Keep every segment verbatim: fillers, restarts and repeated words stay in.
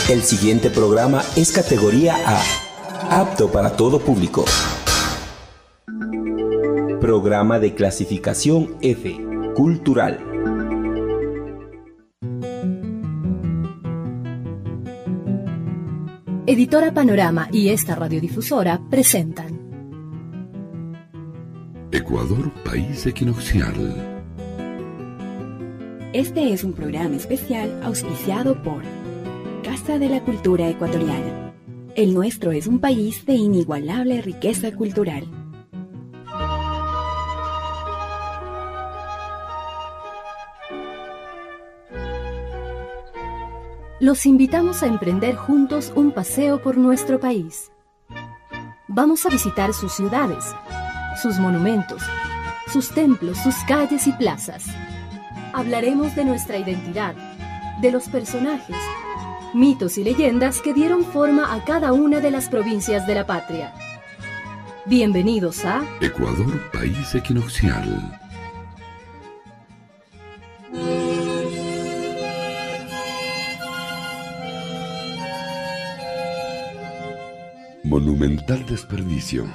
El siguiente programa es categoría A, apto para todo público. Programa de clasificación F, cultural. Editora Panorama y esta radiodifusora presentan Ecuador, país equinoccial. Este es un programa especial auspiciado por Casa de la Cultura Ecuatoriana. El nuestro es un país de inigualable riqueza cultural. Los invitamos a emprender juntos un paseo por nuestro país. Vamos a visitar sus ciudades, sus monumentos, sus templos, sus calles y plazas. Hablaremos de nuestra identidad, de los personajes, mitos y leyendas que dieron forma a cada una de las provincias de la patria. Bienvenidos a Ecuador, país equinoccial. Monumental desperdicio.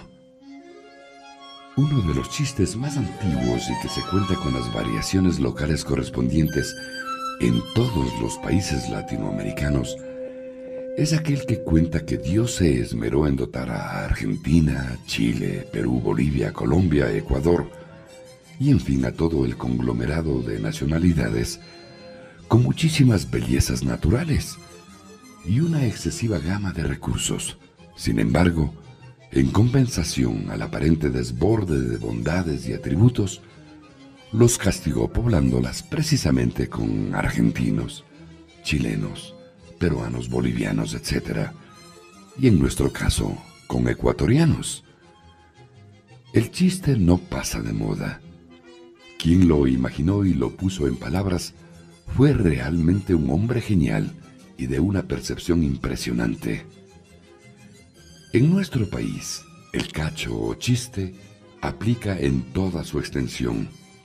Uno de los chistes más antiguos y que se cuenta con las variaciones locales correspondientes en todos los países latinoamericanos es aquel que cuenta que Dios se esmeró en dotar a Argentina, Chile, Perú, Bolivia, Colombia, Ecuador y en fin a todo el conglomerado de nacionalidades con muchísimas bellezas naturales y una excesiva gama de recursos. Sin embargo, en compensación al aparente desborde de bondades y atributos, los castigó poblándolas precisamente con argentinos, chilenos, peruanos, bolivianos, etcétera, y en nuestro caso, con ecuatorianos. El chiste no pasa de moda. Quien lo imaginó y lo puso en palabras fue realmente un hombre genial y de una percepción impresionante. En nuestro país, el cacho o chiste aplica en toda su extensión.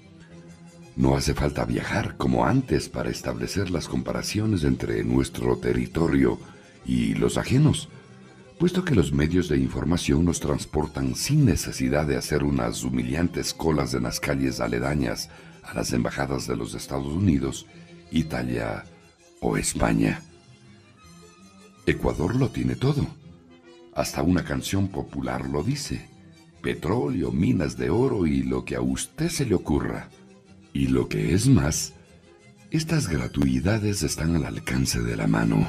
No hace falta viajar como antes para establecer las comparaciones entre nuestro territorio y los ajenos, puesto que los medios de información nos transportan sin necesidad de hacer unas humillantes colas en las calles aledañas a las embajadas de los Estados Unidos, Italia o España. Ecuador lo tiene todo. Hasta una canción popular lo dice: petróleo, minas de oro y lo que a usted se le ocurra. Y lo que es más, estas gratuidades están al alcance de la mano.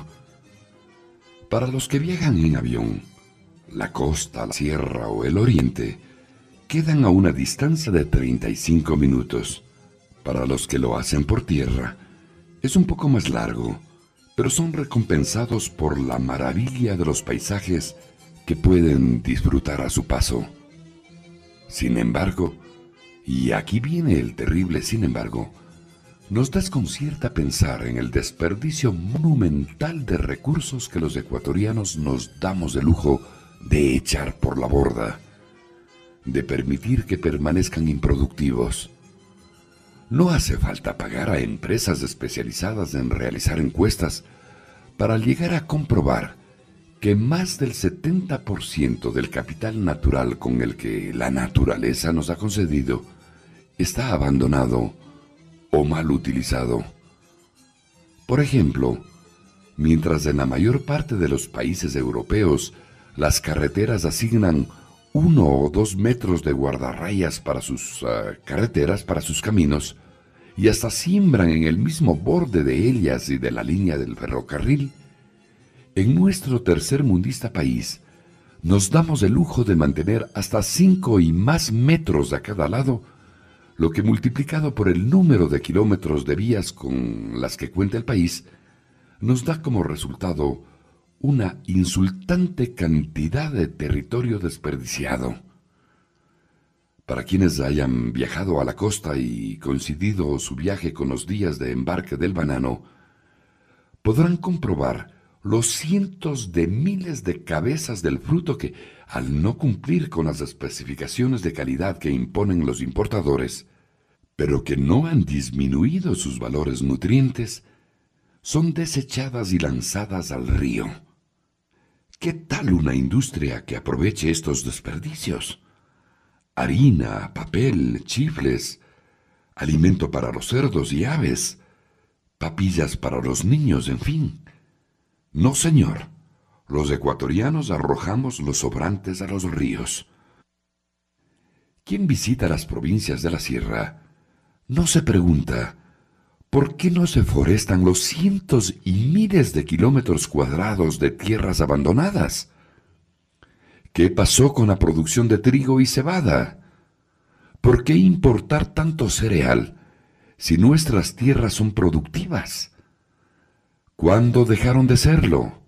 Para los que viajan en avión, la costa, la sierra o el oriente quedan a una distancia de treinta y cinco minutos. Para los que lo hacen por tierra, es un poco más largo, pero son recompensados por la maravilla de los paisajes que pueden disfrutar a su paso. Sin embargo, y aquí viene el terrible sin embargo, nos desconcierta pensar en el desperdicio monumental de recursos que los ecuatorianos nos damos el lujo de echar por la borda, de permitir que permanezcan improductivos. No hace falta pagar a empresas especializadas en realizar encuestas para llegar a comprobar que más del setenta por ciento del capital natural con el que la naturaleza nos ha concedido está abandonado o mal utilizado. Por ejemplo, mientras en la mayor parte de los países europeos las carreteras asignan uno o dos metros de guardarrayas para sus uh, carreteras, para sus caminos, y hasta siembran en el mismo borde de ellas y de la línea del ferrocarril, en nuestro tercermundista país nos damos el lujo de mantener hasta cinco y más metros a cada lado, lo que multiplicado por el número de kilómetros de vías con las que cuenta el país, nos da como resultado una insultante cantidad de territorio desperdiciado. Para quienes hayan viajado a la costa y coincidido su viaje con los días de embarque del banano, podrán comprobar los cientos de miles de cabezas del fruto que, al no cumplir con las especificaciones de calidad que imponen los importadores, pero que no han disminuido sus valores nutrientes, son desechadas y lanzadas al río. ¿Qué tal una industria que aproveche estos desperdicios? Harina, papel, chifles, alimento para los cerdos y aves, papillas para los niños, en fin. No, señor. Los ecuatorianos arrojamos los sobrantes a los ríos. Quien visita las provincias de la sierra no se pregunta ¿por qué no se forestan los cientos y miles de kilómetros cuadrados de tierras abandonadas? ¿Qué pasó con la producción de trigo y cebada? ¿Por qué importar tanto cereal si nuestras tierras son productivas? ¿Cuándo dejaron de serlo?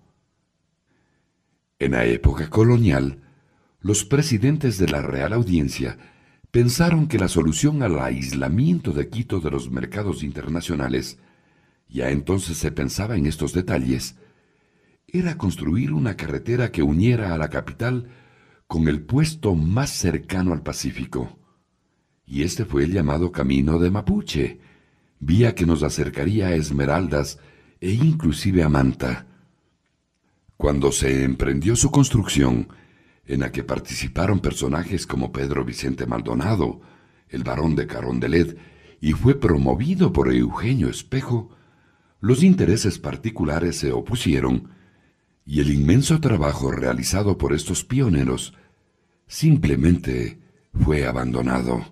En la época colonial, los presidentes de la Real Audiencia pensaron que la solución al aislamiento de Quito de los mercados internacionales, ya entonces se pensaba en estos detalles, era construir una carretera que uniera a la capital con el puesto más cercano al Pacífico. Y este fue el llamado Camino de Mapuche, vía que nos acercaría a Esmeraldas e inclusive a Manta. Cuando se emprendió su construcción, en la que participaron personajes como Pedro Vicente Maldonado, el barón de Carondelet, y fue promovido por Eugenio Espejo, los intereses particulares se opusieron, y el inmenso trabajo realizado por estos pioneros simplemente fue abandonado.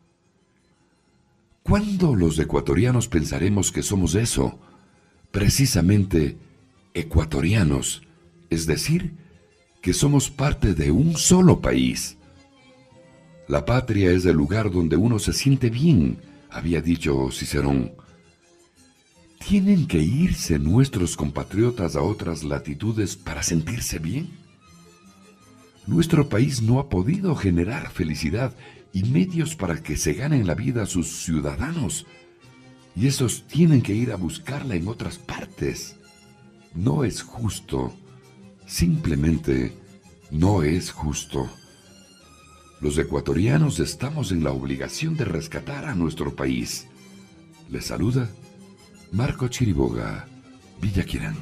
¿Cuándo los ecuatorianos pensaremos que somos eso? Precisamente ecuatorianos, es decir, que somos parte de un solo país. La patria es el lugar donde uno se siente bien, había dicho Cicerón. ¿Tienen que irse nuestros compatriotas a otras latitudes para sentirse bien? Nuestro país no ha podido generar felicidad y medios para que se ganen la vida a sus ciudadanos, y esos tienen que ir a buscarla en otras partes. No es justo. Simplemente no es justo. Los ecuatorianos estamos en la obligación de rescatar a nuestro país. Les saluda Marco Chiriboga, Villaquirán.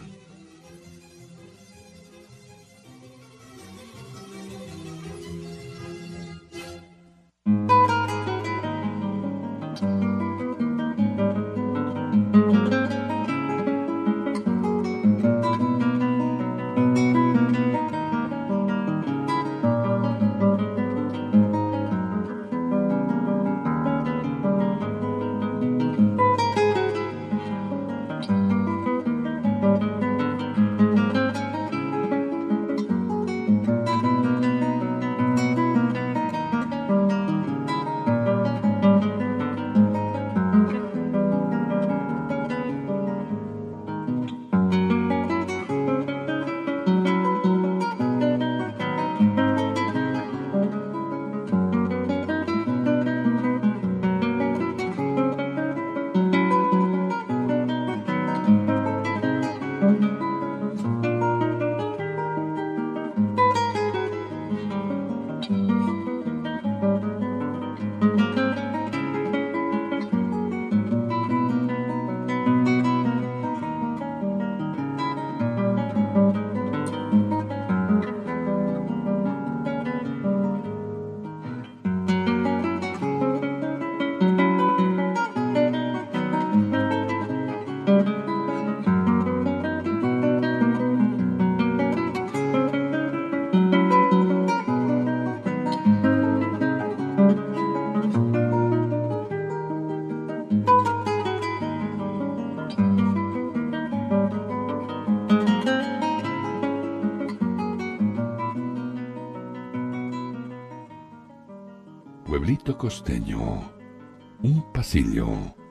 Pueblito costeño, un pasillo.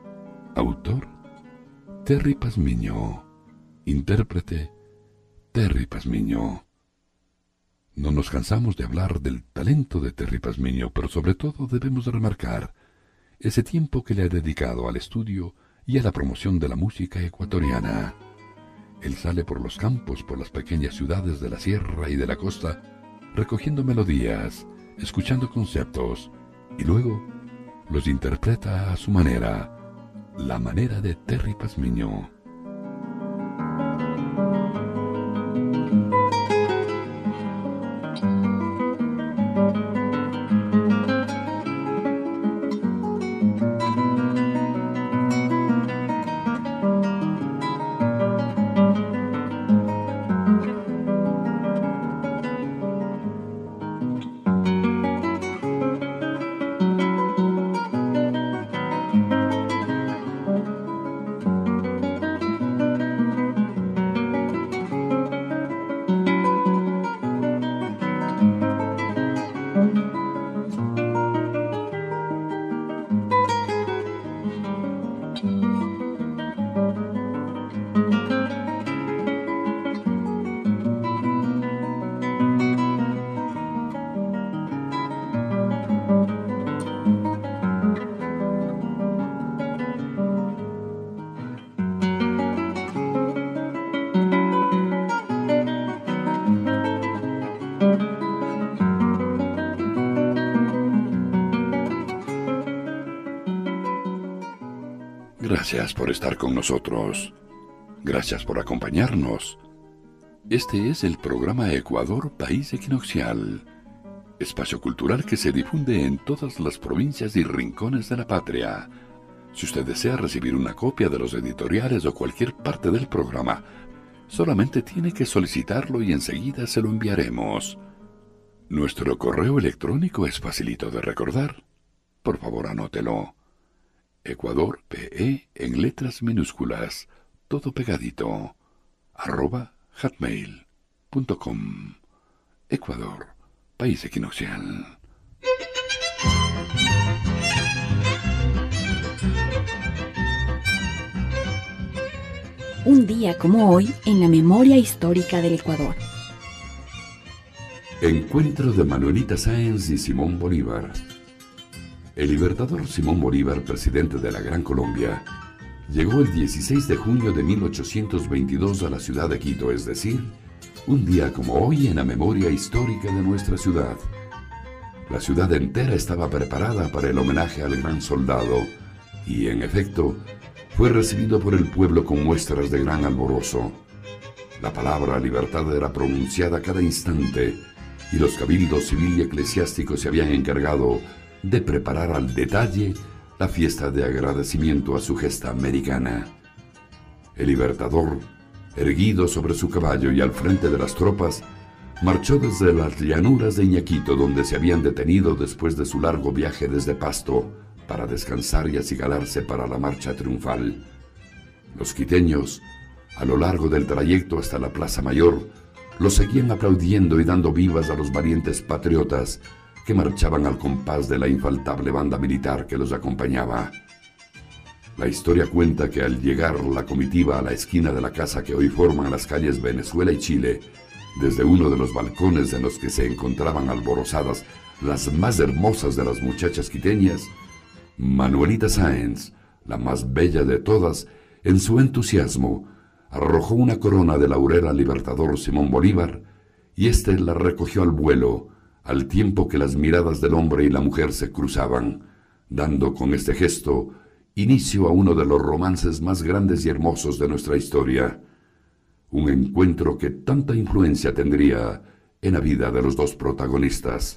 Autor, Terry Pazmiño. Intérprete, Terry Pazmiño. No nos cansamos de hablar del talento de Terry Pazmiño, pero sobre todo debemos remarcar ese tiempo que le ha dedicado al estudio y a la promoción de la música ecuatoriana. Él sale por los campos, por las pequeñas ciudades de la sierra y de la costa, recogiendo melodías, escuchando conceptos, y luego los interpreta a su manera, la manera de Terry Pazmiño. gracias por estar con nosotros. Gracias por acompañarnos. Este es el programa Ecuador, País Equinoccial, espacio cultural que se difunde en todas las provincias y rincones de la patria. Si usted desea recibir una copia de los editoriales o cualquier parte del programa, solamente tiene que solicitarlo y enseguida se lo enviaremos. Nuestro correo electrónico es facilito de recordar. Por favor, anótelo. Ecuador P E en letras minúsculas, todo pegadito, arroba hotmail punto com. Ecuador, País Equinoccial. Un día como hoy en la memoria histórica del Ecuador. Encuentro de Manuelita Sáenz y Simón Bolívar. El libertador Simón Bolívar, presidente de la Gran Colombia, llegó el dieciséis de junio de mil ochocientos veintidós a la ciudad de Quito, es decir, un día como hoy en la memoria histórica de nuestra ciudad. La ciudad entera estaba preparada para el homenaje al gran soldado y, en efecto, fue recibido por el pueblo con muestras de gran alborozo. La palabra libertad era pronunciada cada instante y los cabildos civil y eclesiásticos se habían encargado de preparar al detalle la fiesta de agradecimiento a su gesta americana. El libertador, erguido sobre su caballo y al frente de las tropas, marchó desde las llanuras de Iñaquito, donde se habían detenido después de su largo viaje desde Pasto, para descansar y acigalarse para la marcha triunfal. Los quiteños, a lo largo del trayecto hasta la Plaza Mayor, los seguían aplaudiendo y dando vivas a los valientes patriotas que marchaban al compás de la infaltable banda militar que los acompañaba. La historia cuenta que al llegar la comitiva a la esquina de la casa que hoy forman las calles Venezuela y Chile, desde uno de los balcones en los que se encontraban alborozadas las más hermosas de las muchachas quiteñas, Manuelita Sáenz, la más bella de todas, en su entusiasmo, arrojó una corona de laurel al libertador Simón Bolívar, y éste la recogió al vuelo, al tiempo que las miradas del hombre y la mujer se cruzaban, dando con este gesto inicio a uno de los romances más grandes y hermosos de nuestra historia. Un encuentro que tanta influencia tendría en la vida de los dos protagonistas.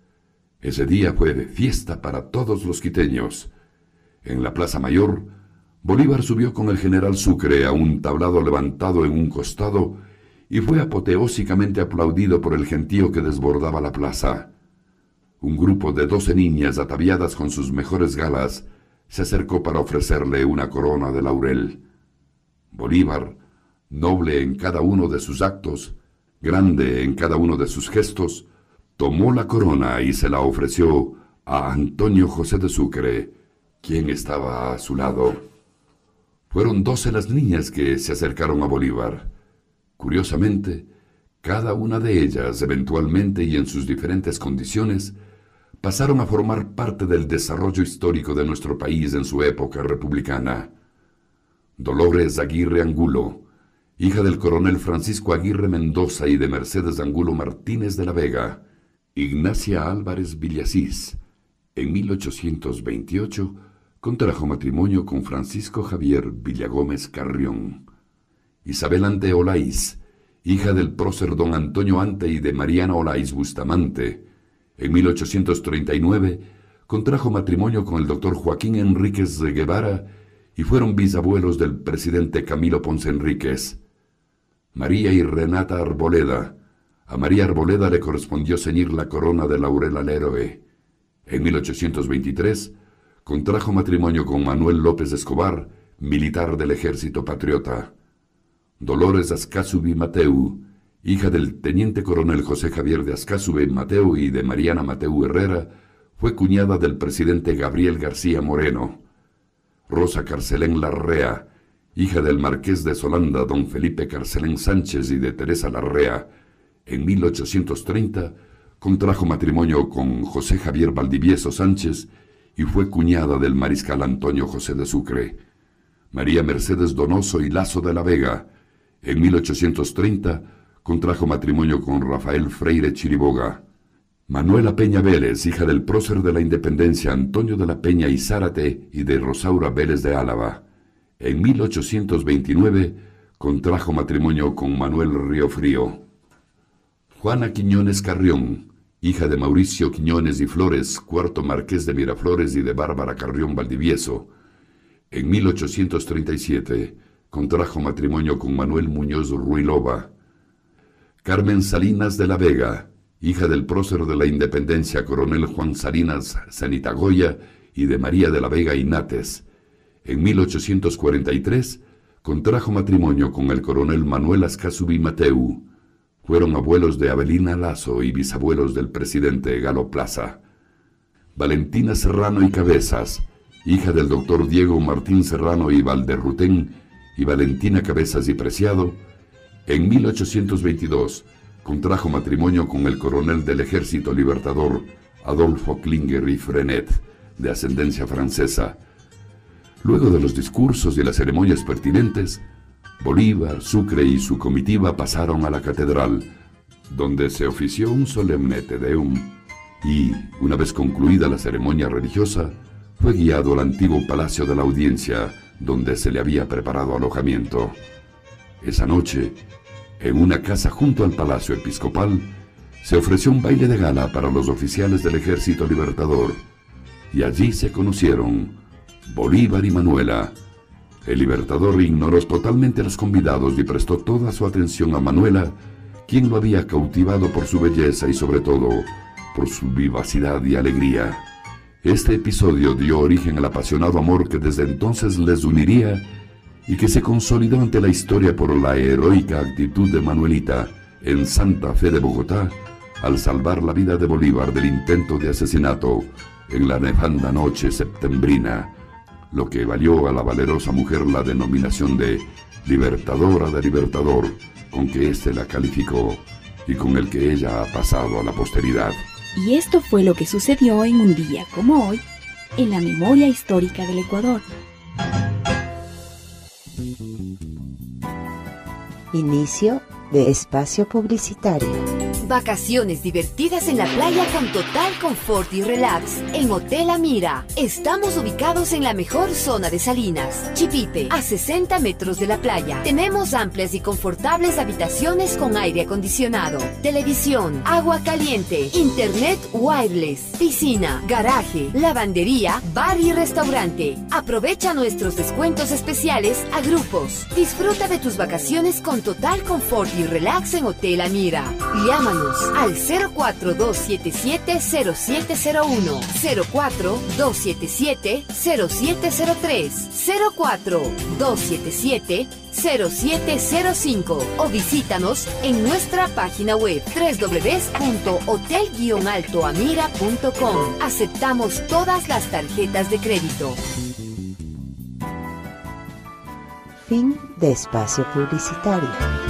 Ese día fue de fiesta para todos los quiteños. En la Plaza Mayor, Bolívar subió con el general Sucre a un tablado levantado en un costado y fue apoteósicamente aplaudido por el gentío que desbordaba la plaza. Un grupo de doce niñas ataviadas con sus mejores galas se acercó para ofrecerle una corona de laurel. Bolívar, noble en cada uno de sus actos, grande en cada uno de sus gestos, tomó la corona y se la ofreció a Antonio José de Sucre, quien estaba a su lado. Fueron doce las niñas que se acercaron a Bolívar. Curiosamente, cada una de ellas, eventualmente y en sus diferentes condiciones, pasaron a formar parte del desarrollo histórico de nuestro país en su época republicana. Dolores Aguirre Angulo, hija del coronel Francisco Aguirre Mendoza y de Mercedes Angulo Martínez de la Vega, Ignacia Álvarez Villasís, en mil ochocientos veintiocho, contrajo matrimonio con Francisco Javier Villagómez Carrión. Isabel Ante Olaiz, hija del prócer don Antonio Ante y de Mariana Olaiz Bustamante, en mil ochocientos treinta y nueve contrajo matrimonio con el doctor Joaquín Enríquez de Guevara y fueron bisabuelos del presidente Camilo Ponce Enríquez. María y Renata Arboleda. A María Arboleda le correspondió ceñir la corona de laurel al héroe. En mil ochocientos veintitrés contrajo matrimonio con Manuel López Escobar, militar del Ejército Patriota. Dolores Ascasubi Mateu, hija del teniente coronel José Javier de Ascasubi Mateu y de Mariana Mateu Herrera, fue cuñada del presidente Gabriel García Moreno. Rosa Carcelén Larrea, hija del marqués de Solanda don Felipe Carcelén Sánchez y de Teresa Larrea, en mil ochocientos treinta contrajo matrimonio con José Javier Valdivieso Sánchez y fue cuñada del mariscal Antonio José de Sucre. María Mercedes Donoso y Lazo de la Vega, en mil ochocientos treinta contrajo matrimonio con Rafael Freire Chiriboga. Manuela Peña Vélez, hija del prócer de la Independencia Antonio de la Peña y Zárate y de Rosaura Vélez de Álava, En mil ochocientos veintinueve contrajo matrimonio con Manuel Riofrío. Juana Quiñones Carrión, hija de Mauricio Quiñones y Flores, cuarto marqués de Miraflores, y de Bárbara Carrión Valdivieso. En mil ochocientos treinta y siete contrajo matrimonio con Manuel Muñoz Ruilova. Carmen Salinas de la Vega, hija del prócer de la Independencia, coronel Juan Salinas Sanitagoya, y de María de la Vega Inates. En mil ochocientos cuarenta y tres contrajo matrimonio con el coronel Manuel Ascasubi Mateu. Fueron abuelos de Avelina Lazo y bisabuelos del presidente Galo Plaza. Valentina Serrano y Cabezas, hija del doctor Diego Martín Serrano y Valderrutén, y Valentina Cabezas y Preciado. En mil ochocientos veintidós contrajo matrimonio con el coronel del Ejército Libertador Adolfo Klinger y Frenet, de ascendencia francesa. Luego de los discursos y las ceremonias pertinentes, Bolívar, Sucre y su comitiva pasaron a la catedral, donde se ofició un solemne Te Deum y, una vez concluida la ceremonia religiosa, fue guiado al antiguo Palacio de la Audiencia, donde se le había preparado alojamiento. Esa noche, en una casa junto al Palacio Episcopal, se ofreció un baile de gala para los oficiales del Ejército Libertador, y allí se conocieron Bolívar y Manuela. El Libertador ignoró totalmente a los convidados y prestó toda su atención a Manuela, quien lo había cautivado por su belleza y sobre todo por su vivacidad y alegría. Este episodio dio origen al apasionado amor que desde entonces les uniría y que se consolidó ante la historia por la heroica actitud de Manuelita en Santa Fe de Bogotá al salvar la vida de Bolívar del intento de asesinato en la nefanda noche septembrina, lo que valió a la valerosa mujer la denominación de Libertadora de Libertador, con que éste la calificó y con el que ella ha pasado a la posteridad. Y esto fue lo que sucedió en un día como hoy, en la memoria histórica del Ecuador. Inicio de espacio publicitario. Vacaciones divertidas en la playa con total confort y relax en Hotel Amira. Estamos ubicados en la mejor zona de Salinas, Chipite, a sesenta metros de la playa. Tenemos amplias y confortables habitaciones con aire acondicionado, televisión, agua caliente, internet wireless, piscina, garaje, lavandería, bar y restaurante. Aprovecha nuestros descuentos especiales a grupos. Disfruta de tus vacaciones con total confort y relax en Hotel Amira. Llámanos al cero cuatro dos siete siete cero siete cero uno, cero cuatro dos siete siete cero siete cero tres, cero cuatro dos siete siete cero siete cero cinco o visítanos en nuestra página web doble u doble u doble u punto hotel guion alto amira punto com. Aceptamos todas las tarjetas de crédito. Fin de espacio publicitario.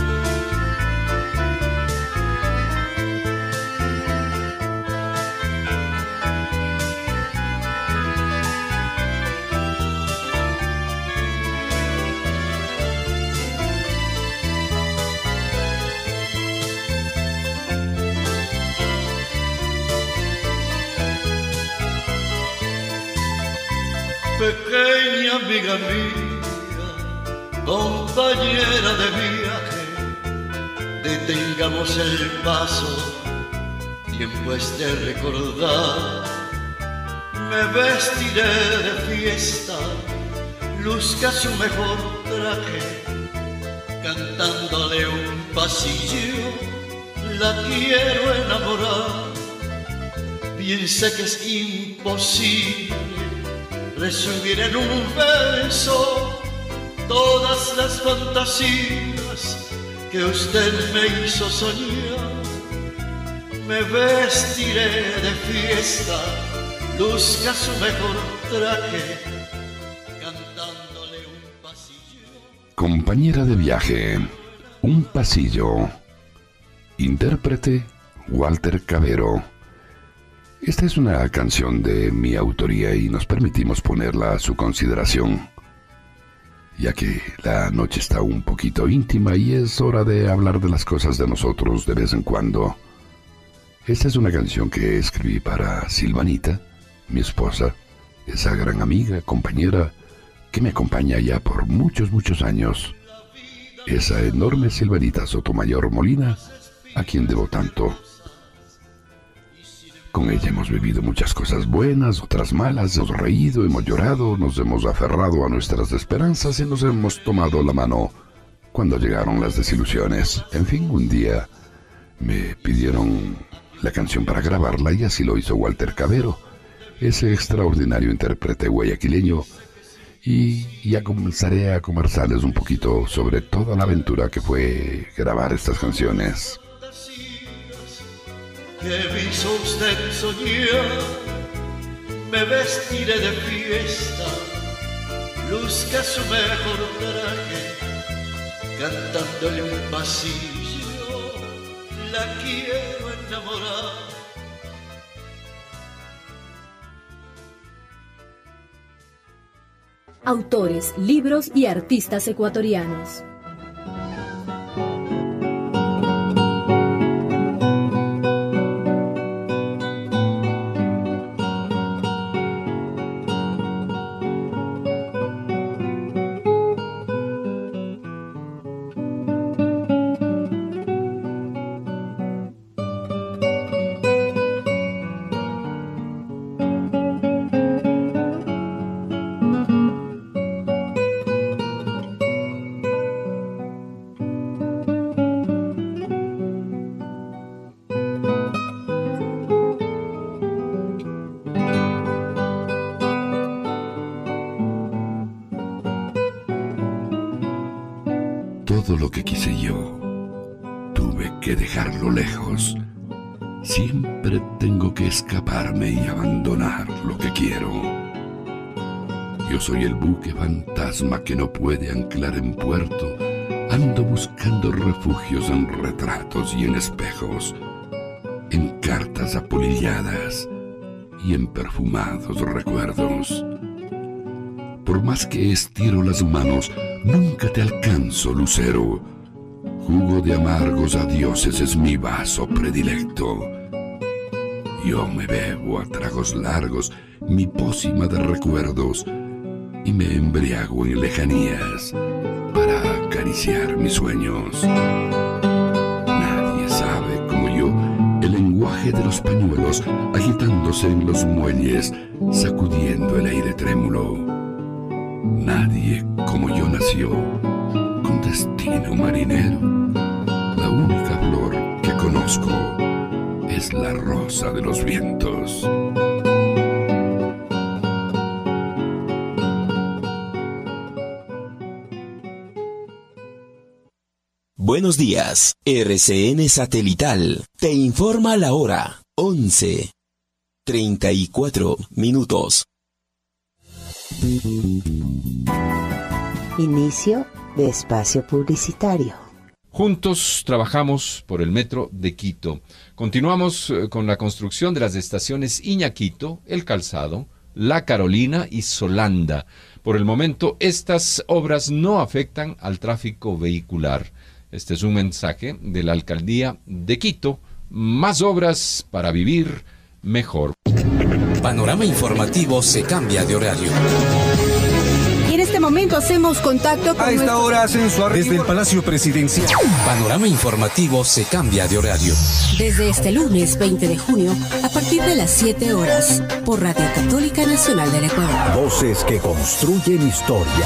Pequeña amiga mía, compañera de viaje, detengamos el paso, tiempo es de recordar. Me vestiré de fiesta, luzca su mejor traje, cantándole un pasillo, la quiero enamorar. Bien sé que es imposible resumir en un verso todas las fantasías que usted me hizo soñar. Me vestiré de fiesta, luzca su mejor traje, cantándole un pasillo. Compañera de viaje, un pasillo. Intérprete Walter Cabero. Esta es una canción de mi autoría y nos permitimos ponerla a su consideración, ya que la noche está un poquito íntima y es hora de hablar de las cosas de nosotros de vez en cuando. Esta es una canción que escribí para Silvanita, mi esposa, esa gran amiga, compañera, que me acompaña ya por muchos, muchos años. Esa enorme Silvanita Sotomayor Molina, a quien debo tanto. Con ella hemos vivido muchas cosas buenas, otras malas, hemos reído, hemos llorado, nos hemos aferrado a nuestras esperanzas y nos hemos tomado la mano cuando llegaron las desilusiones. En fin, un día me pidieron la canción para grabarla y así lo hizo Walter Cabero, ese extraordinario intérprete guayaquileño, y ya comenzaré a conversarles un poquito sobre toda la aventura que fue grabar estas canciones. Que hizo usted soñar, me vestiré de fiesta, luzca su mejor traje, cantando en un pasillo, la quiero enamorar. Autores, libros y artistas ecuatorianos. Todo lo que quise yo, tuve que dejarlo lejos. Siempre tengo que escaparme y abandonar lo que quiero. Yo soy el buque fantasma que no puede anclar en puerto. Ando buscando refugios en retratos y en espejos, en cartas apolilladas y en perfumados recuerdos. Por más que estiro las manos, nunca te alcanzo, lucero. Jugo de amargos adioses es mi vaso predilecto. Yo me bebo a tragos largos mi pócima de recuerdos y me embriago en lejanías para acariciar mis sueños. Nadie sabe como yo el lenguaje de los pañuelos agitándose en los muelles, sacudiendo el aire trémulo. Nadie como yo nació con destino marinero. La única flor que conozco es la rosa de los vientos. Buenos días, R C N Satelital te informa la hora once, treinta y cuatro minutos. Inicio de espacio publicitario. Juntos trabajamos por el metro de Quito. Continuamos eh, con la construcción de las estaciones Iñaquito, El Calzado, La Carolina y Solanda. Por el momento, estas obras no afectan al tráfico vehicular. Este es un mensaje de la Alcaldía de Quito. Más obras para vivir mejor. Panorama Informativo se cambia de horario. Y en este momento hacemos contacto con... A esta nuestro... hora hacen su arribo... Desde el Palacio Presidencial. Panorama Informativo se cambia de horario. Desde este lunes veinte de junio, a partir de las siete horas, por Radio Católica Nacional del Ecuador. Voces que construyen historia.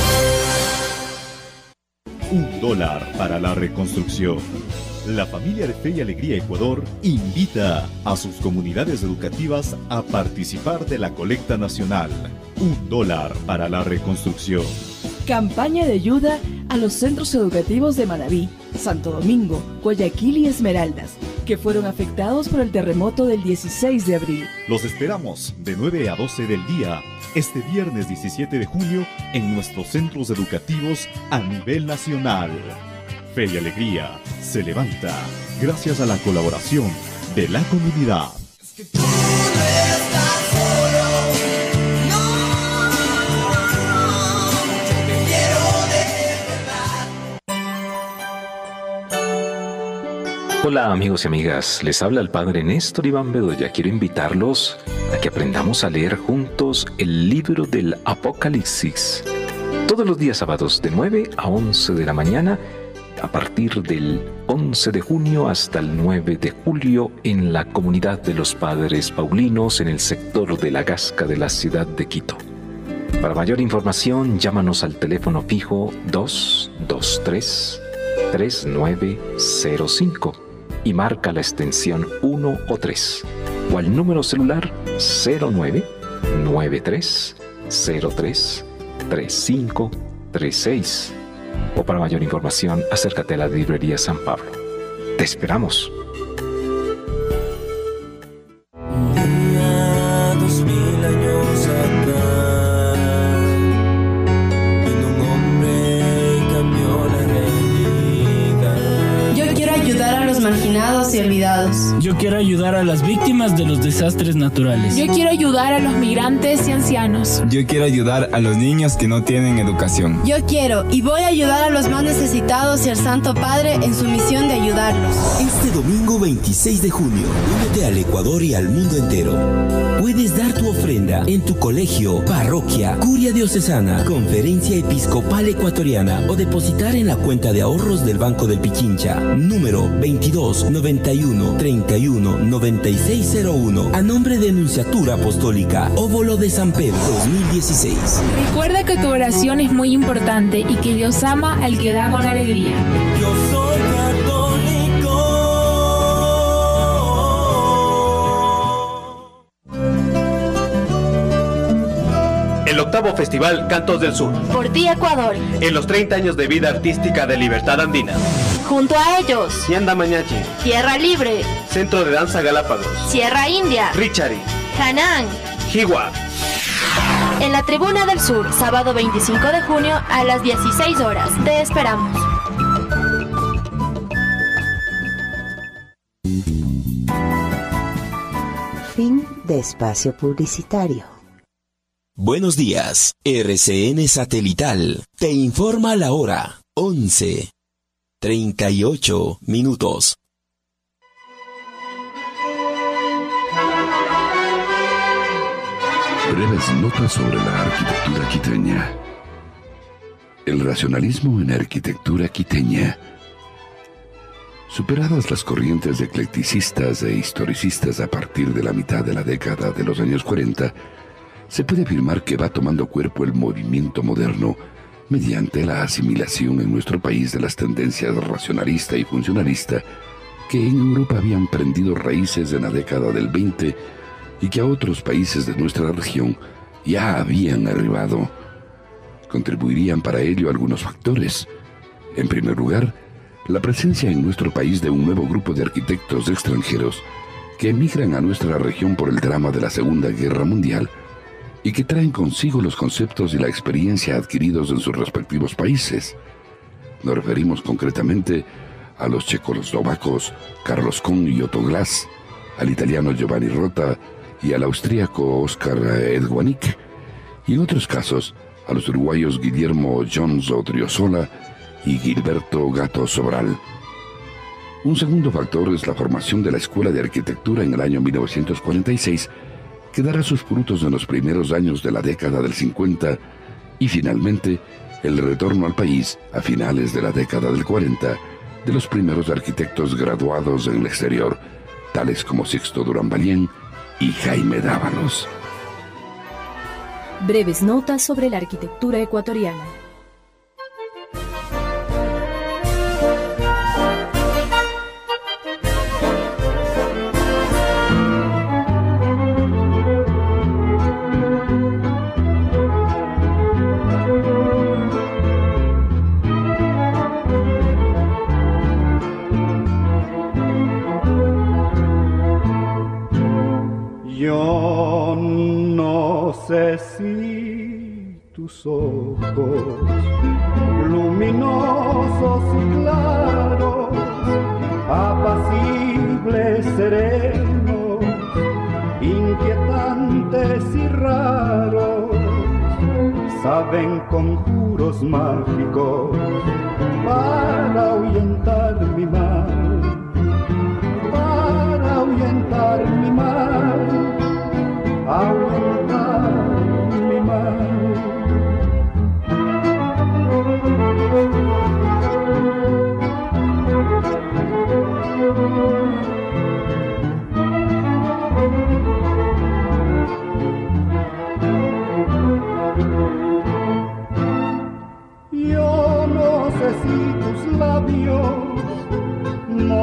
Un dólar para la reconstrucción. La familia de Fe y Alegría Ecuador invita a sus comunidades educativas a participar de la colecta nacional. Un dólar para la reconstrucción. Campaña de ayuda a los centros educativos de Manabí, Santo Domingo, Guayaquil y Esmeraldas, que fueron afectados por el terremoto del dieciséis de abril. Los esperamos de nueve a doce del día, este viernes diecisiete de junio, en nuestros centros educativos a nivel nacional. Fe y Alegría se levanta gracias a la colaboración de la comunidad. Es que tú no estás solo. No, yo te quiero de verdad. Hola amigos y amigas, les habla el Padre Néstor Iván Bedoya. Quiero invitarlos a que aprendamos a leer juntos el libro del Apocalipsis. Todos los días sábados de nueve a once de la mañana, a partir del once de junio hasta el nueve de julio, en la comunidad de los Padres Paulinos, en el sector de La Gasca de la ciudad de Quito. Para mayor información, llámanos al teléfono fijo dos dos tres, tres nueve cero cinco y marca la extensión uno o tres, o al número celular cero nueve nueve tres cero tres tres cinco tres seis. O para mayor información, acércate a la librería San Pablo. ¡Te esperamos! Dos mil años atrás, vino un hombre y cambió la realidad. Yo quiero ayudar a los marginados y olvidados. Yo quiero ayudar a las víctimas de los desastres naturales. Yo quiero ayudar a los migrantes y ancianos. Yo quiero ayudar a los niños que no tienen educación. Yo quiero y voy a ayudar a los más necesitados y al Santo Padre en su misión de ayudarlos. Este domingo veintiséis de junio, únete al Ecuador y al mundo entero. Puedes dar tu ofrenda en tu colegio, parroquia, curia diocesana, conferencia episcopal ecuatoriana o depositar en la cuenta de ahorros del Banco del Pichincha, número veintidós noventa y uno treinta y uno noventa y seis cero uno, a nombre de Nunciatura Apostólica, Óbolo de San Pedro dos mil dieciséis. Recuerda que tu oración es muy importante y que Dios ama al que da con alegría. Yo soy católico. El octavo Festival Cantos del Sur. Por ti, Ecuador. En los treinta años de vida artística de Libertad Andina. Junto a ellos, Cianda Mañachi, Tierra Libre, Centro de Danza Galápagos, Sierra India, Richari, Hanán, Jiwa. En la Tribuna del Sur, sábado veinticinco de junio a las dieciséis horas. Te esperamos. Fin de espacio publicitario. Buenos días, R C N Satelital te informa la hora, once, treinta y ocho minutos. Breves notas sobre la arquitectura quiteña. El racionalismo en arquitectura quiteña. Superadas las corrientes eclecticistas e historicistas a partir de la mitad de la década de los años cuarenta, se puede afirmar que va tomando cuerpo el movimiento moderno mediante la asimilación en nuestro país de las tendencias racionalista y funcionalista que en Europa habían prendido raíces en la década del veinte y que a otros países de nuestra región ya habían arribado. Contribuirían para ello algunos factores. En primer lugar, la presencia en nuestro país de un nuevo grupo de arquitectos extranjeros que emigran a nuestra región por el drama de la Segunda Guerra Mundial y que traen consigo los conceptos y la experiencia adquiridos en sus respectivos países. Nos referimos concretamente a los checoslovacos Carlos Kohn y Otto Glass, al italiano Giovanni Rota y al austríaco Oskar Edwanik, y en otros casos a los uruguayos Guillermo Jones Odriozola y Gilberto Gato Sobral. Un segundo factor es la formación de la Escuela de Arquitectura en el año mil novecientos cuarenta y seis, que dará sus frutos en los primeros años de la década del cincuenta, y finalmente el retorno al país a finales de la década del cuarenta de los primeros arquitectos graduados en el exterior, tales como Sixto Durán Ballén y Jaime Dávalos. Breves notas sobre la arquitectura ecuatoriana. Yo no sé si tus ojos luminosos y claros, apacibles, serenos, inquietantes y raros, saben conjuros mágicos para ahuyentar mi mal, para ahuyentar mi mal, ahuyentar mi mal.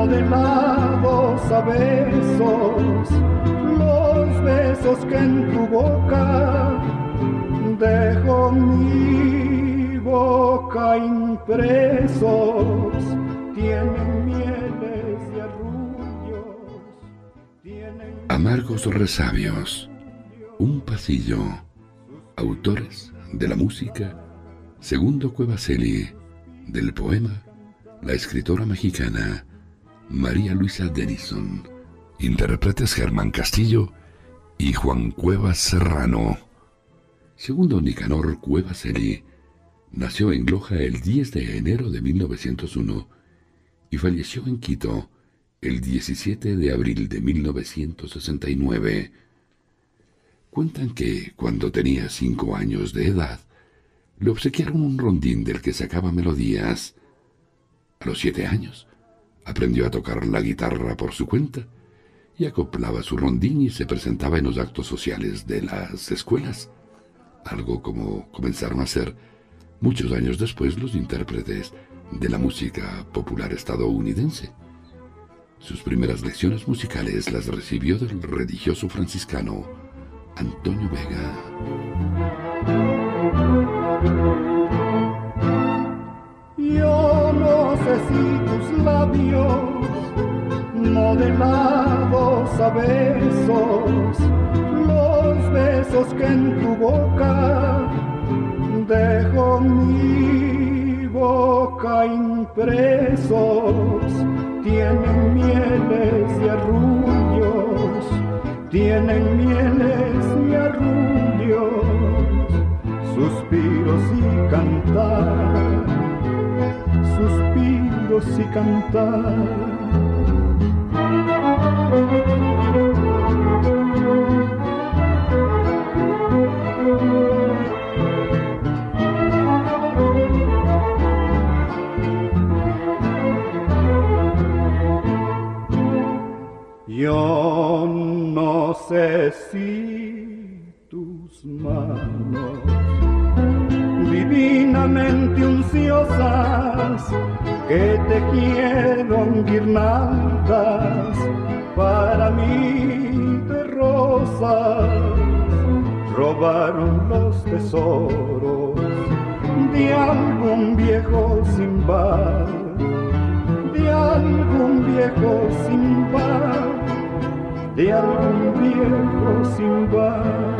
modelados a besos, los besos que en tu boca dejo mi boca impresos, tienen mieles y arrullos, tienen... Amargos resabios, un pasillo, autores de la música, Segundo Cuevaceli, del poema, la escritora mexicana María Luisa Denison, intérpretes Germán Castillo y Juan Cuevas Serrano. Segundo Nicanor Cuevaceli nació en Loja el diez de enero de mil novecientos uno y falleció en Quito el diecisiete de abril de mil novecientos sesenta y nueve. Cuentan que, cuando tenía cinco años de edad, le obsequiaron un rondín del que sacaba melodías. A los siete años, aprendió a tocar la guitarra por su cuenta y acoplaba su rondín y se presentaba en los actos sociales de las escuelas, algo como comenzaron a hacer muchos años después los intérpretes de la música popular estadounidense. Sus primeras lecciones musicales las recibió del religioso franciscano Antonio Vega. Yo no sé si tus labios, modelados a besos, los besos que en tu boca dejo mi boca impresos, tienen mieles y arrullos, tienen mieles y arrullos, suspiros y cantar, suspiros y cantar. Yo no sé si tus manos divinamente unciosas que te quiero guirnaldas para mí de rosas robaron los tesoros de algún viejo Simbad, de algún viejo Simbad, de algún viejo Simbad.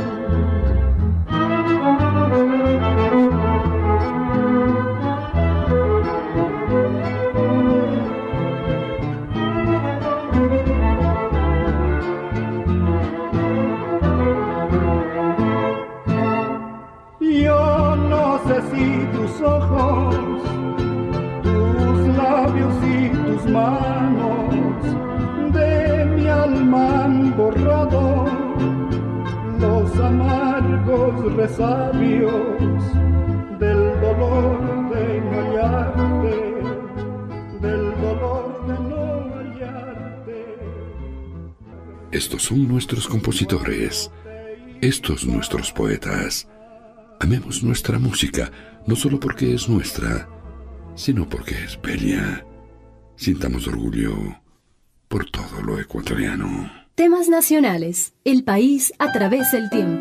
Yo no sé si tus ojos, tus labios y tus manos de mi alma han borrado los amargos resabios del dolor de no hallarte, del dolor de no hallarte. Estos son nuestros compositores, estos nuestros poetas. Amemos nuestra música, no solo porque es nuestra, sino porque es bella. Sintamos orgullo por todo lo ecuatoriano. Temas nacionales. El país a través del tiempo.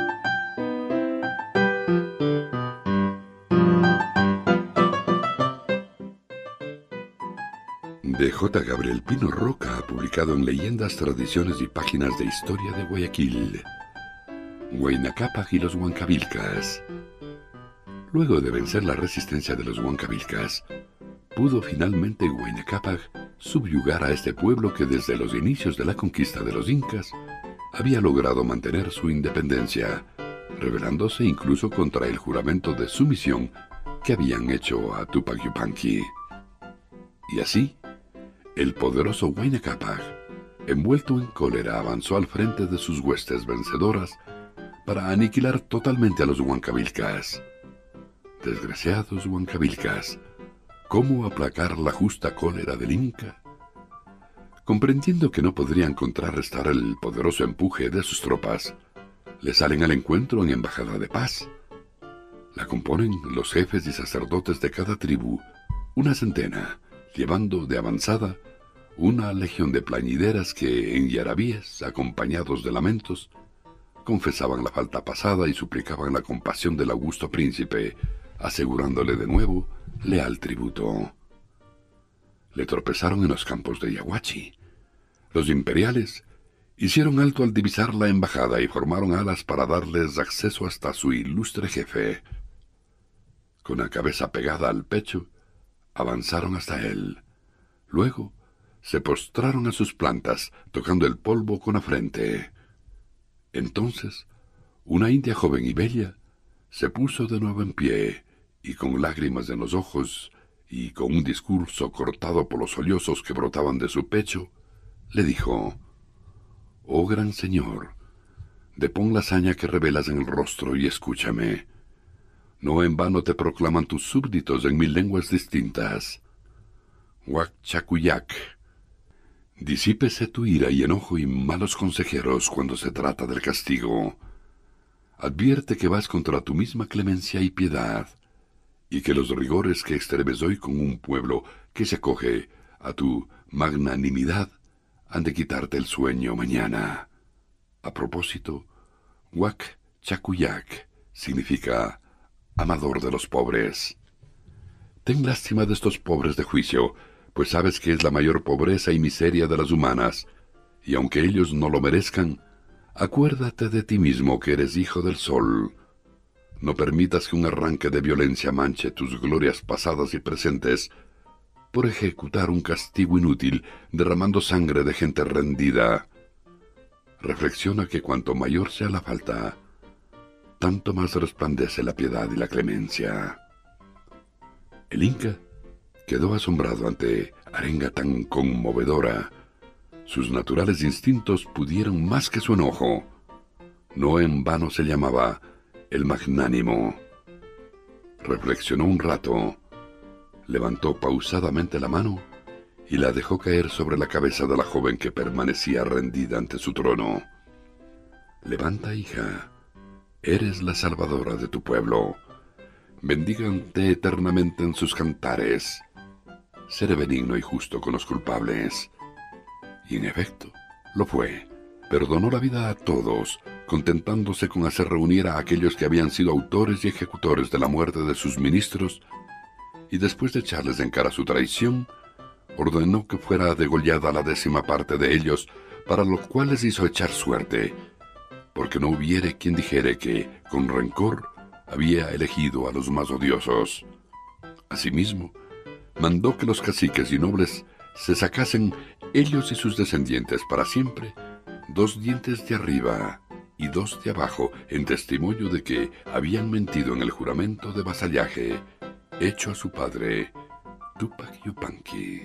De J. Gabriel Pino Roca, publicado en Leyendas, Tradiciones y Páginas de Historia de Guayaquil. Huayna Cápac y los Huancavilcas. Luego de vencer la resistencia de los Huancavilcas, pudo finalmente Huayna Cápac subyugar a este pueblo que desde los inicios de la conquista de los incas había logrado mantener su independencia, rebelándose incluso contra el juramento de sumisión que habían hecho a Tupac Yupanqui. Y así, el poderoso Huayna Cápac, envuelto en cólera, avanzó al frente de sus huestes vencedoras para aniquilar totalmente a los Huancavilcas. Desgraciados Huancavilcas, ¿cómo aplacar la justa cólera del Inca? Comprendiendo que no podrían contrarrestar el poderoso empuje de sus tropas, le salen al encuentro en embajada de paz. La componen los jefes y sacerdotes de cada tribu, una centena, llevando de avanzada una legión de plañideras que, en yarabíes, acompañados de lamentos, confesaban la falta pasada y suplicaban la compasión del augusto príncipe, asegurándole de nuevo leal tributo. Le tropezaron en los campos de Yaguachi. Los imperiales hicieron alto al divisar la embajada y formaron alas para darles acceso hasta su ilustre jefe. Con la cabeza pegada al pecho, avanzaron hasta él. Luego se postraron a sus plantas, tocando el polvo con la frente. Entonces, una india joven y bella se puso de nuevo en pie, y con lágrimas en los ojos, y con un discurso cortado por los sollozos que brotaban de su pecho, le dijo: «Oh gran señor, depón la hazaña que revelas en el rostro y escúchame. No en vano te proclaman tus súbditos en mil lenguas distintas. Huachacuyac, disípese tu ira y enojo y malos consejeros cuando se trata del castigo. Advierte que vas contra tu misma clemencia y piedad, y que los rigores que extremes hoy con un pueblo que se acoge a tu magnanimidad han de quitarte el sueño mañana». A propósito, Huachacuyac significa amador de los pobres. Ten lástima de estos pobres de juicio, pues sabes que es la mayor pobreza y miseria de las humanas, y aunque ellos no lo merezcan, acuérdate de ti mismo que eres hijo del sol. No permitas que un arranque de violencia manche tus glorias pasadas y presentes, por ejecutar un castigo inútil, derramando sangre de gente rendida. Reflexiona que cuanto mayor sea la falta, tanto más resplandece la piedad y la clemencia. El Inca quedó asombrado ante arenga tan conmovedora. Sus naturales instintos pudieron más que su enojo. No en vano se llamaba el magnánimo. Reflexionó un rato, levantó pausadamente la mano y la dejó caer sobre la cabeza de la joven que permanecía rendida ante su trono. «Levanta, hija, eres la salvadora de tu pueblo. Bendígante eternamente en sus cantares. Seré benigno y justo con los culpables». Y en efecto, lo fue. Perdonó la vida a todos, contentándose con hacer reunir a aquellos que habían sido autores y ejecutores de la muerte de sus ministros, y después de echarles en cara su traición, ordenó que fuera degollada la décima parte de ellos, para lo cual les hizo echar suerte, porque no hubiere quien dijere que, con rencor, había elegido a los más odiosos. Asimismo, mandó que los caciques y nobles se sacasen, ellos y sus descendientes para siempre, dos dientes de arriba y dos de abajo, en testimonio de que habían mentido en el juramento de vasallaje hecho a su padre, Tupac Yupanqui.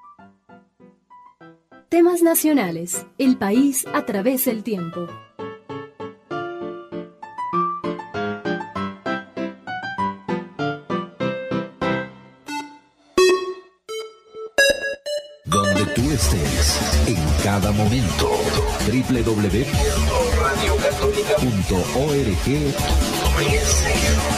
Temas nacionales. El país a través del tiempo. Donde tú estés, en cada momento. doble u doble u doble u punto radio católica punto org punto es.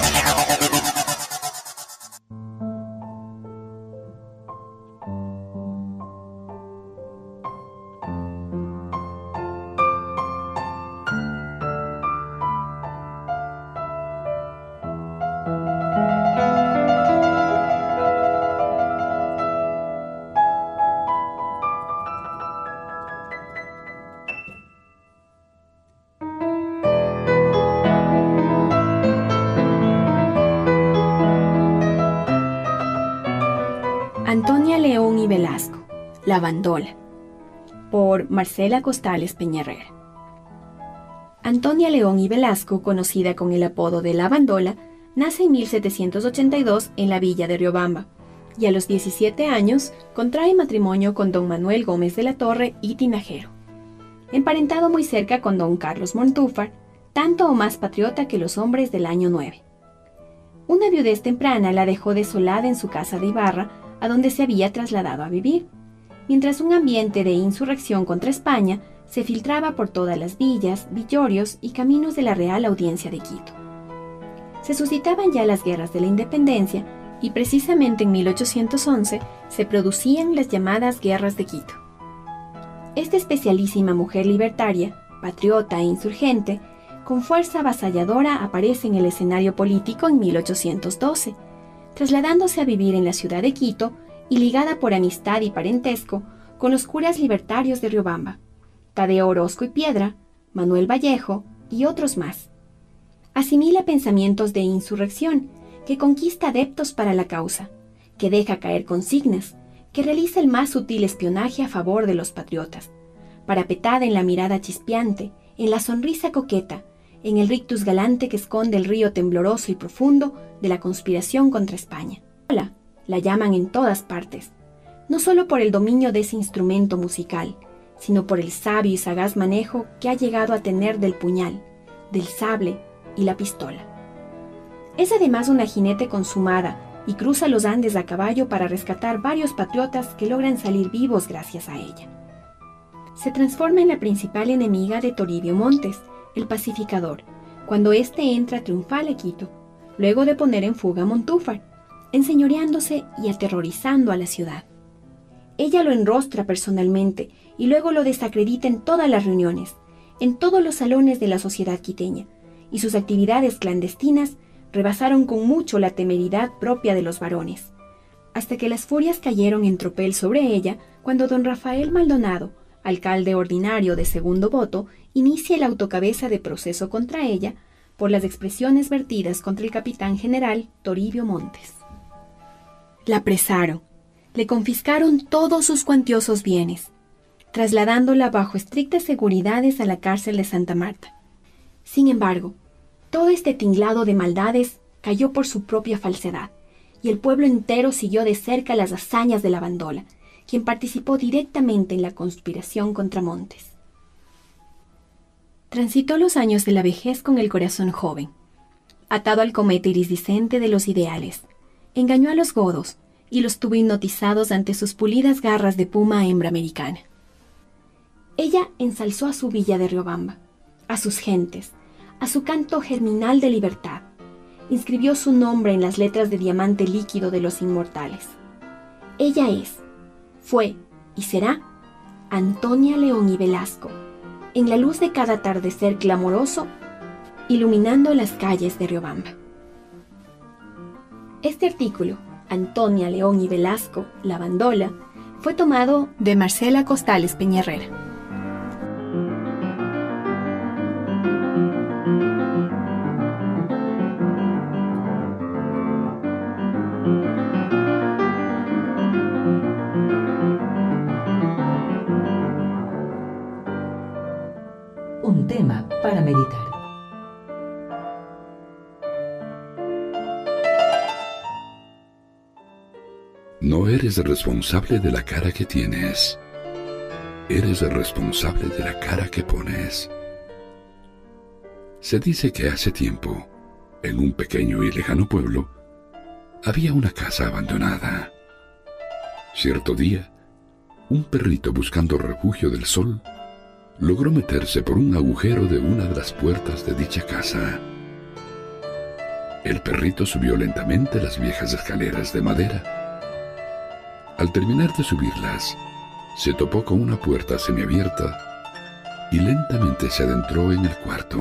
Antonia León y Velasco, La Bandola, por Marcela Costales Peñarrera. Antonia León y Velasco, conocida con el apodo de La Bandola, nace en mil setecientos ochenta y dos en la villa de Riobamba, y a los diecisiete años contrae matrimonio con don Manuel Gómez de la Torre y Tinajero, emparentado muy cerca con don Carlos Montúfar, tanto o más patriota que los hombres del año nueve. Una viudez temprana la dejó desolada en su casa de Ibarra, a donde se había trasladado a vivir, mientras un ambiente de insurrección contra España se filtraba por todas las villas, villorios y caminos de la Real Audiencia de Quito. Se suscitaban ya las guerras de la independencia y precisamente en mil ochocientos once se producían las llamadas Guerras de Quito. Esta especialísima mujer libertaria, patriota e insurgente, con fuerza avasalladora aparece en el escenario político en mil ochocientos doce, trasladándose a vivir en la ciudad de Quito y ligada por amistad y parentesco con los curas libertarios de Riobamba, Tadeo Orozco y Piedra, Manuel Vallejo y otros más. Asimila pensamientos de insurrección, que conquista adeptos para la causa, que deja caer consignas, que realiza el más sutil espionaje a favor de los patriotas, parapetada en la mirada chispeante, en la sonrisa coqueta, en el rictus galante que esconde el río tembloroso y profundo de la conspiración contra España. La, la llaman en todas partes, no solo por el dominio de ese instrumento musical, sino por el sabio y sagaz manejo que ha llegado a tener del puñal, del sable y la pistola. Es además una jinete consumada y cruza los Andes a caballo para rescatar varios patriotas que logran salir vivos gracias a ella. Se transforma en la principal enemiga de Toribio Montes, el pacificador, cuando éste entra triunfal a Quito, luego de poner en fuga a Montúfar, enseñoreándose y aterrorizando a la ciudad. Ella lo enrostra personalmente y luego lo desacredita en todas las reuniones, en todos los salones de la sociedad quiteña, y sus actividades clandestinas rebasaron con mucho la temeridad propia de los varones, hasta que las furias cayeron en tropel sobre ella cuando don Rafael Maldonado, alcalde ordinario de segundo voto, inicia el autocabeza de proceso contra ella por las expresiones vertidas contra el capitán general Toribio Montes. La apresaron, le confiscaron todos sus cuantiosos bienes, trasladándola bajo estrictas seguridades a la cárcel de Santa Marta. Sin embargo, todo este tinglado de maldades cayó por su propia falsedad, y el pueblo entero siguió de cerca las hazañas de la Bandola, quien participó directamente en la conspiración contra Montes. Transitó los años de la vejez con el corazón joven, atado al cometa irisdiscente de los ideales. Engañó a los godos y los tuvo hipnotizados ante sus pulidas garras de puma hembra americana. Ella ensalzó a su villa de Riobamba, a sus gentes, a su canto germinal de libertad. Inscribió su nombre en las letras de diamante líquido de los inmortales. Ella es, fue y será Antonia León y Velasco, en la luz de cada atardecer clamoroso, iluminando las calles de Riobamba. Este artículo, Antonia León y Velasco, la Bandola, fue tomado de Marcela Costales Peñarrera. Un tema para meditar. No eres responsable de la cara que tienes. Eres responsable de la cara que pones. Se dice que hace tiempo, en un pequeño y lejano pueblo, había una casa abandonada. Cierto día, un perrito buscando refugio del sol logró meterse por un agujero de una de las puertas de dicha casa. El perrito subió lentamente las viejas escaleras de madera. Al terminar de subirlas, se topó con una puerta semiabierta y lentamente se adentró en el cuarto.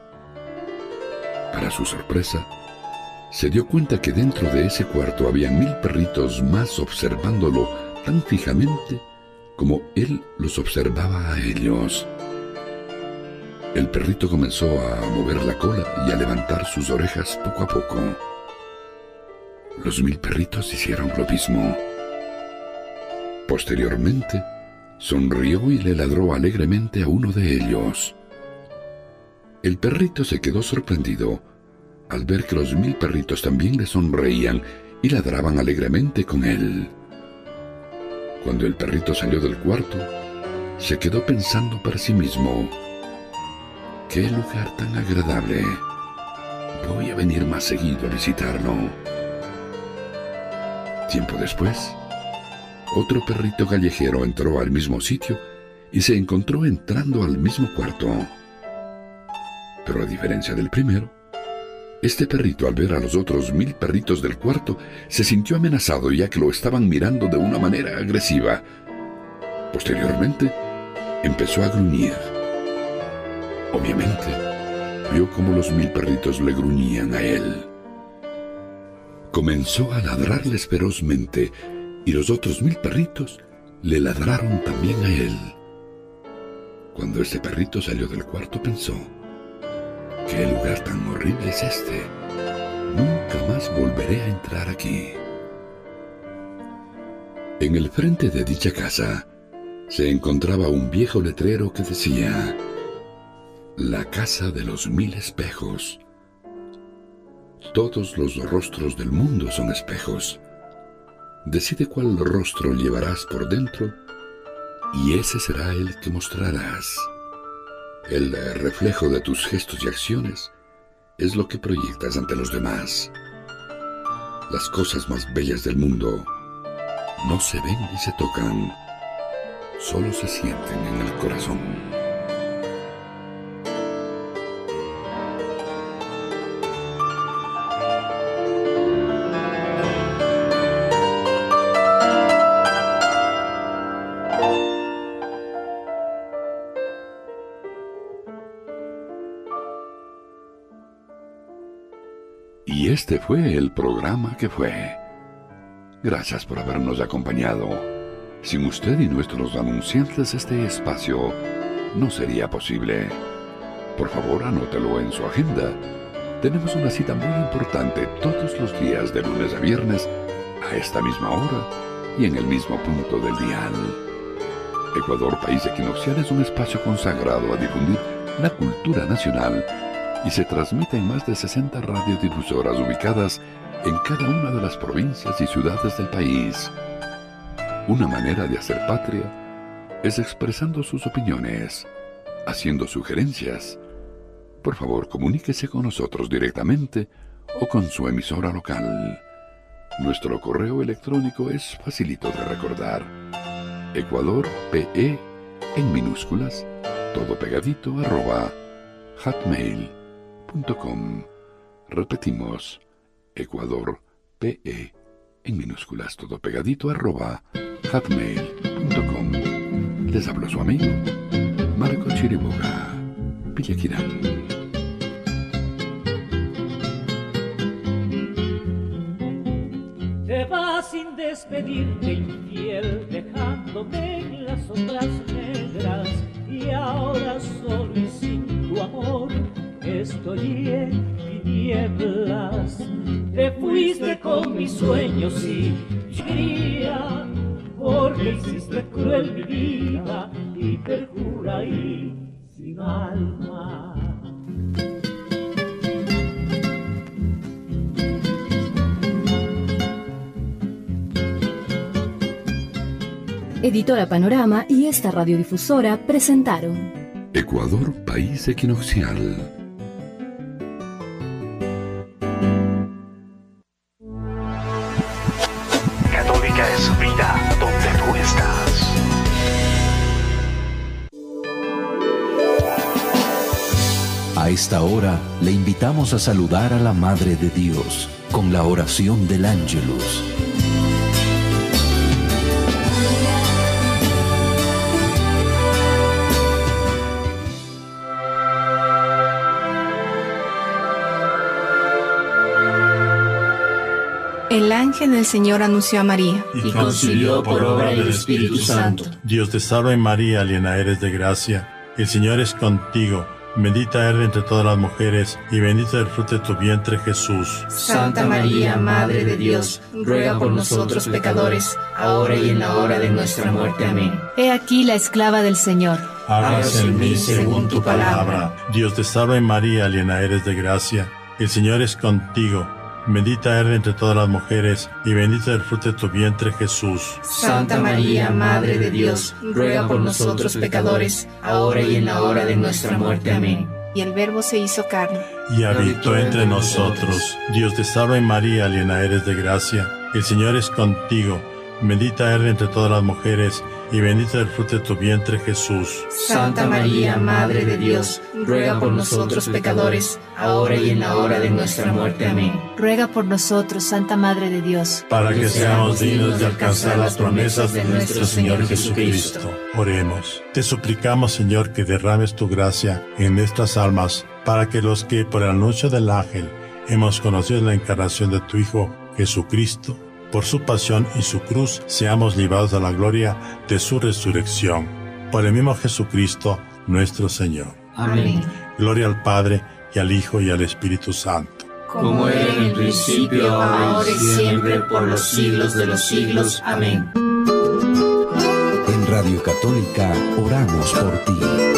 Para su sorpresa, se dio cuenta que dentro de ese cuarto había mil perritos más observándolo tan fijamente como él los observaba a ellos. El perrito comenzó a mover la cola y a levantar sus orejas poco a poco. Los mil perritos hicieron lo mismo. Posteriormente, sonrió y le ladró alegremente a uno de ellos. El perrito se quedó sorprendido al ver que los mil perritos también le sonreían y ladraban alegremente con él. Cuando el perrito salió del cuarto, se quedó pensando para sí mismo: ¡qué lugar tan agradable! Voy a venir más seguido a visitarlo. Tiempo después, otro perrito callejero entró al mismo sitio y se encontró entrando al mismo cuarto. Pero a diferencia del primero, este perrito, al ver a los otros mil perritos del cuarto, se sintió amenazado ya que lo estaban mirando de una manera agresiva. Posteriormente, empezó a gruñir. Obviamente, vio cómo los mil perritos le gruñían a él. Comenzó a ladrarles ferozmente y los otros mil perritos le ladraron también a él. Cuando ese perrito salió del cuarto pensó: ¿qué lugar tan horrible es este? Nunca más volveré a entrar aquí. En el frente de dicha casa se encontraba un viejo letrero que decía: La casa de los mil espejos. Todos los rostros del mundo son espejos. Decide cuál rostro llevarás por dentro y ese será el que mostrarás. El reflejo de tus gestos y acciones es lo que proyectas ante los demás. Las cosas más bellas del mundo no se ven ni se tocan, solo se sienten en el corazón. Y este fue el programa que fue. Gracias por habernos acompañado. Sin usted y nuestros anunciantes, este espacio no sería posible. Por favor, anótelo en su agenda. Tenemos una cita muy importante todos los días de lunes a viernes a esta misma hora y en el mismo punto del dial. Ecuador, país equinoccial, es un espacio consagrado a difundir la cultura nacional y se transmite en más de sesenta radiodifusoras ubicadas en cada una de las provincias y ciudades del país. Una manera de hacer patria es expresando sus opiniones, haciendo sugerencias. Por favor, comuníquese con nosotros directamente o con su emisora local. Nuestro correo electrónico es facilito de recordar: ecuadorpe en minúsculas, todo pegadito, arroba hotmail punto com. Repetimos: ecuadorpe en minúsculas, todo pegadito, arroba hotmail punto com. Les habló su amigo Marco Chiriboga, Pillaquirán. Te vas sin despedirte, infiel, dejándome en las sombras negras, y ahora solo y sin tu amor estoy en tinieblas. Te fuiste con mis sueños y yo quería, porque hiciste cruel mi vida y perjura y sin alma. Editora Panorama y esta radiodifusora presentaron Ecuador, país equinoccial. Católica es vida donde tú estás. A esta hora le invitamos a saludar a la Madre de Dios con la oración del Ángelus. El ángel del Señor anunció a María y concibió por obra del Espíritu Santo. Dios te salve María, llena eres de gracia, el Señor es contigo. Bendita eres entre todas las mujeres, y bendito es el fruto de tu vientre, Jesús. Santa María, Madre de Dios, ruega por nosotros pecadores, ahora y en la hora de nuestra muerte. Amén. He aquí la esclava del Señor. Hágase en mí según tu palabra. Dios te salve María, llena eres de gracia, el Señor es contigo. Bendita eres entre todas las mujeres, y bendito es el fruto de tu vientre, Jesús. Santa María, Madre de Dios, ruega por nosotros pecadores, ahora y en la hora de nuestra muerte. Amén. Y el Verbo se hizo carne, y habitó entre nosotros. Dios te salve María, llena eres de gracia, el Señor es contigo. Bendita eres entre todas las mujeres, y bendito el fruto de tu vientre, Jesús. Santa María, Madre de Dios, ruega por nosotros pecadores, ahora y en la hora de nuestra muerte. Amén. Ruega por nosotros, Santa Madre de Dios, para que seamos dignos de alcanzar las promesas de nuestro Señor Jesucristo. Oremos. Te suplicamos, Señor, que derrames tu gracia en nuestras almas, para que los que por el anuncio del ángel hemos conocido la encarnación de tu Hijo Jesucristo, por su pasión y su cruz, seamos librados a la gloria de su resurrección. Por el mismo Jesucristo, nuestro Señor. Amén. Gloria al Padre, y al Hijo, y al Espíritu Santo. Como era en el principio, ahora y siempre, por los siglos de los siglos. Amén. En Radio Católica oramos por ti.